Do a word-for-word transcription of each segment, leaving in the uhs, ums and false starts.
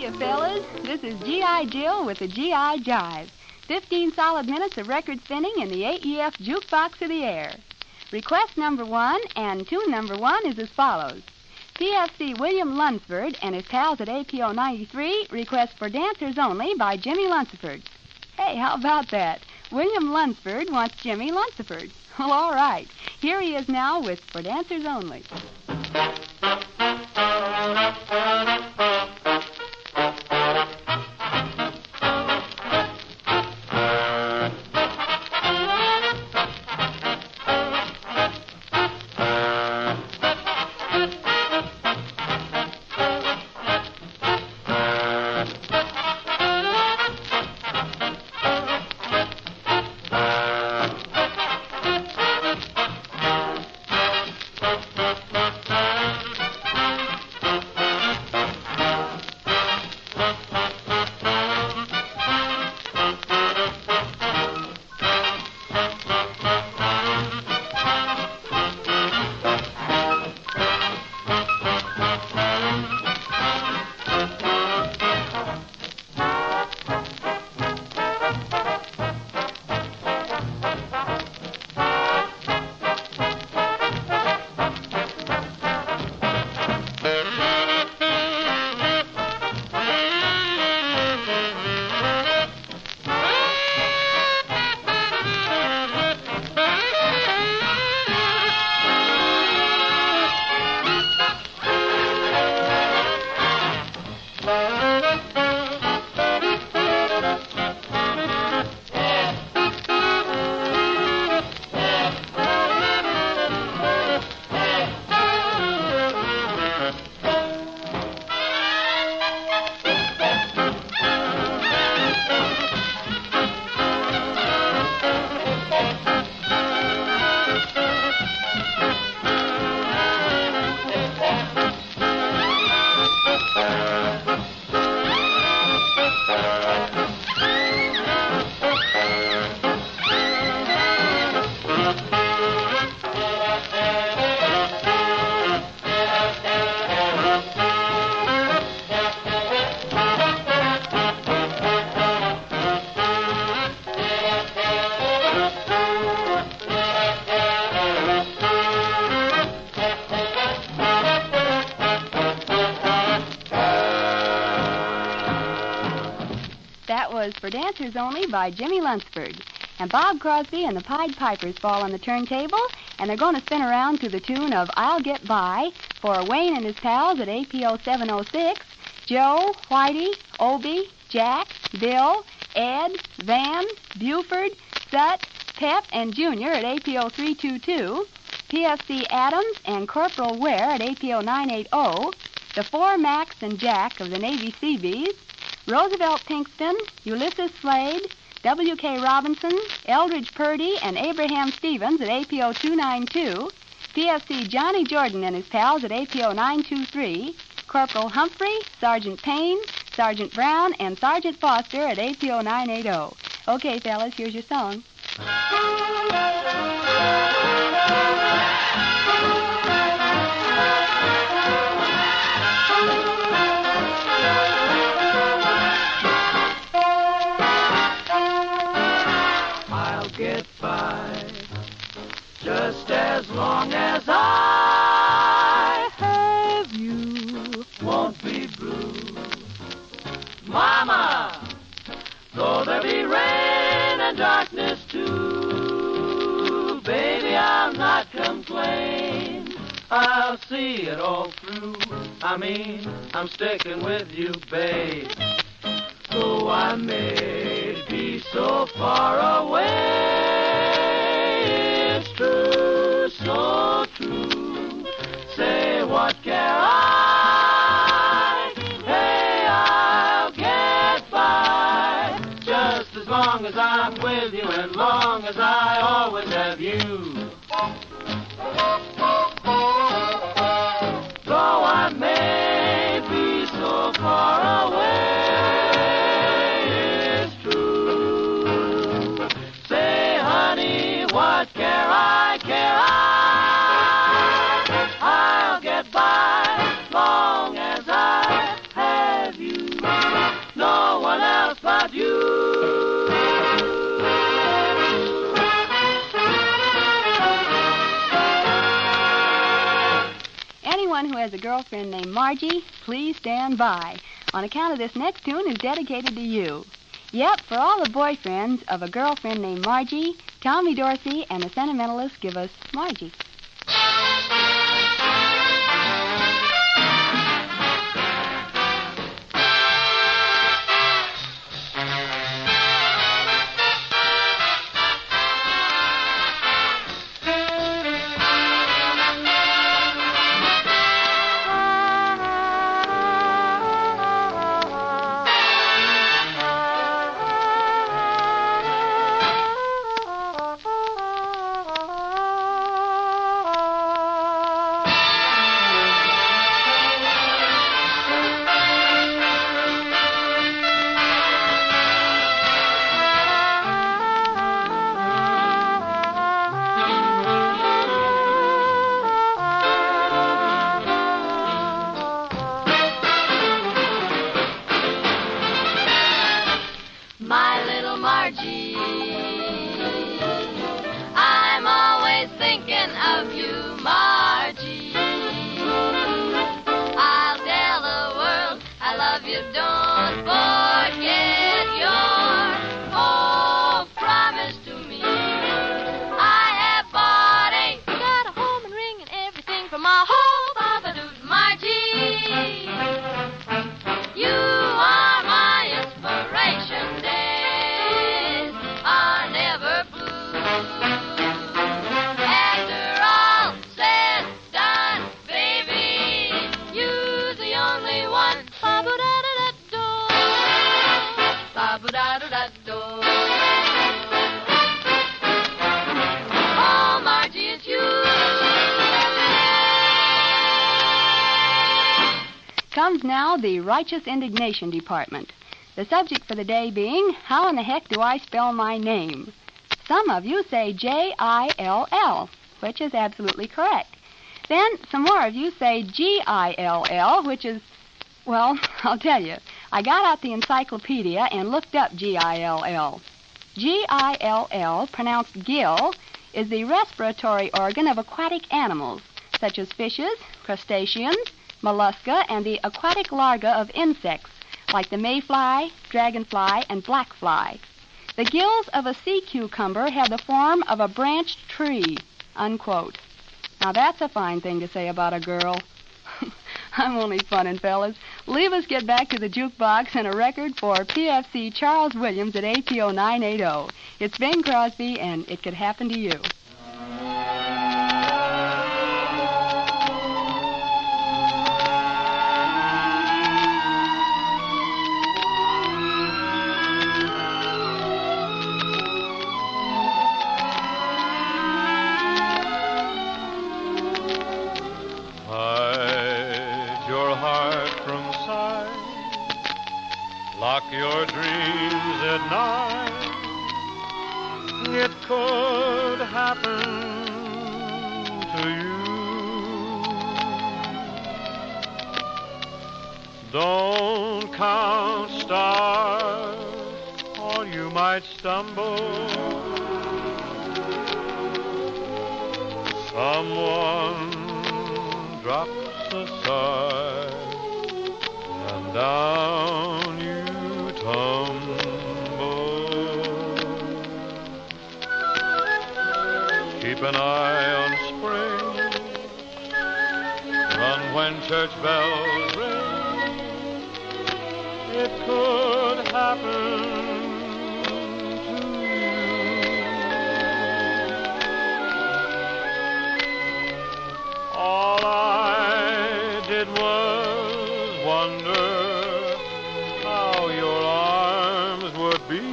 you, fellas. This is G I. Jill with the G I. Jive. Fifteen solid minutes of record spinning in the A E F jukebox of the air. Request number one and tune number one is as follows. P F C William Lunsford and his pals at A P O ninety-three request For Dancers Only by Jimmy Lunsford. Hey, how about that? William Lunsford wants Jimmy Lunsford. Well, all right. Here he is now with For Dancers Only. Was For Dancers Only by Jimmy Lunsford. And Bob Crosby and the Pied Pipers fall on the turntable, and they're going to spin around to the tune of I'll Get By for Wayne and his pals at A P O seven oh six, Joe, Whitey, Obie, Jack, Bill, Ed, Van, Buford, Sut, Pep, and Junior at A P O three two two, P F C Adams and Corporal Ware at A P O nine eighty, the four Max and Jack of the Navy Seabees, Roosevelt Pinkston, Ulysses Slade, W K Robinson, Eldridge Purdy, and Abraham Stevens at A P O two ninety-two, P F C Johnny Jordan and his pals at A P O nine twenty-three, Corporal Humphrey, Sergeant Payne, Sergeant Brown, and Sergeant Foster at A P O nine eighty. Okay, fellas, here's your song. Get by just as long as I have you. Won't be blue, Mama, though there be rain and darkness too. Baby, I'll not complain. I'll see it all through. I mean, I'm sticking with you, babe. Though I may be so far away, it's true, so true. Say, what care I? Hey, I'll get by just as long as I'm with you and long as I always have you. Though I may be so far away, what care I, care I? I'll get by long as I have you. has a girlfriend named Margie, please stand by. On account of this next tune is dedicated to you. Yep, for all the boyfriends of a girlfriend named Margie, Tommy Dorsey and the Sentimentalists give us Margie. Comes now the Righteous Indignation Department. The subject for the day being, how in the heck do I spell my name? Some of you say J I L L, which is absolutely correct. Then some more of you say G I L L, which is, well, I'll tell you. I got out the encyclopedia and looked up G I L L. G I L L, pronounced gill, is the respiratory organ of aquatic animals, such as fishes, crustaceans, mollusca, and the aquatic larvae of insects, like the mayfly, dragonfly, and blackfly. The gills of a sea cucumber have the form of a branched tree, unquote. Now that's a fine thing to say about a girl. I'm only funnin', fellas. Leave us get back to the jukebox and a record for P F C Charles Williams at A P O nine eighty. It's Bing Crosby, and it could happen to you. Lock your dreams at night. It could happen to you. Don't count stars, or you might stumble. Someone drops a sigh, and down you tumble. Keep an eye on spring. Run when church bells ring. It could happen to you. All I did was wonder how your arms would be,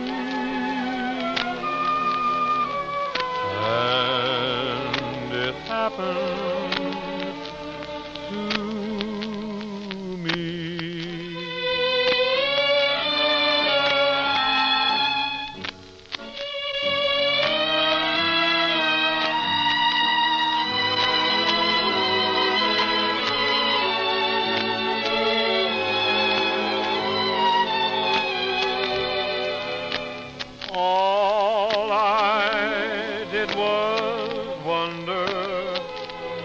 and it happened to me. All I did was wonder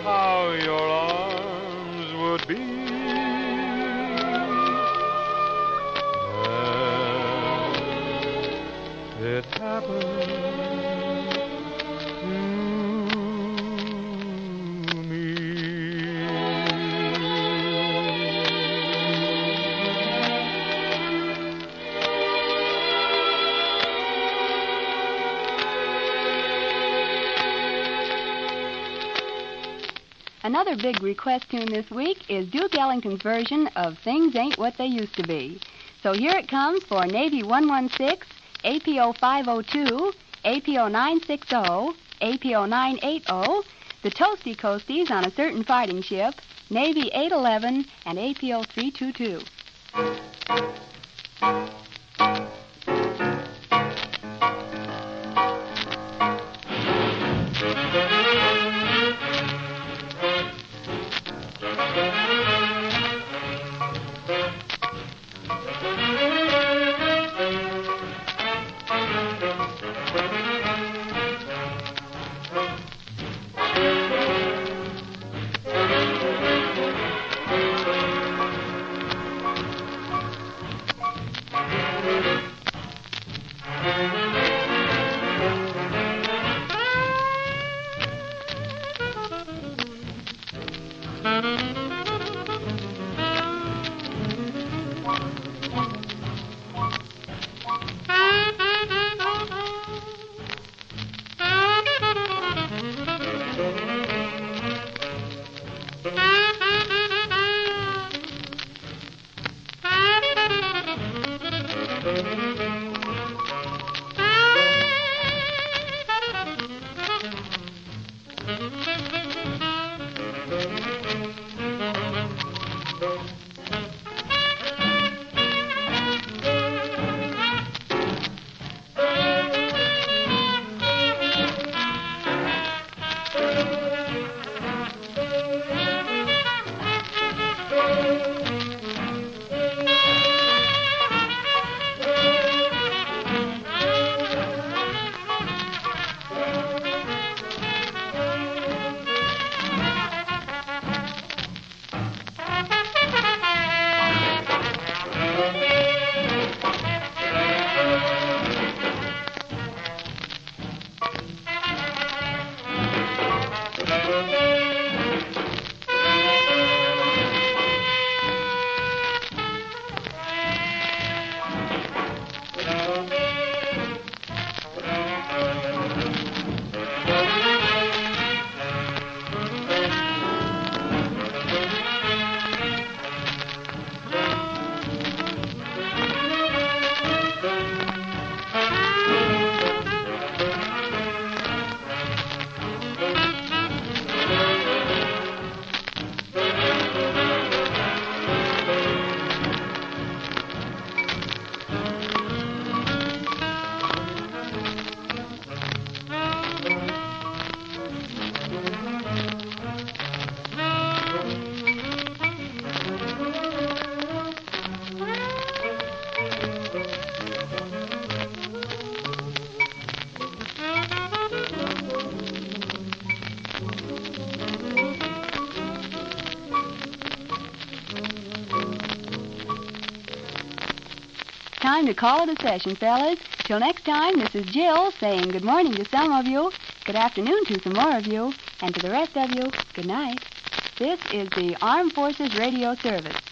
happened to Another big request tune this week is Duke Ellington's version of Things Ain't What They Used to Be. So here it comes for Navy one one six, A P O five oh two, A P O nine sixty, A P O nine eighty, the Toasty Coasties on a certain fighting ship, Navy eight eleven, and A P O three twenty-two. Time to call it a session, fellas. Till next time, this is Jill saying good morning to some of you, good afternoon to some more of you, and to the rest of you, good night. This is the Armed Forces Radio Service.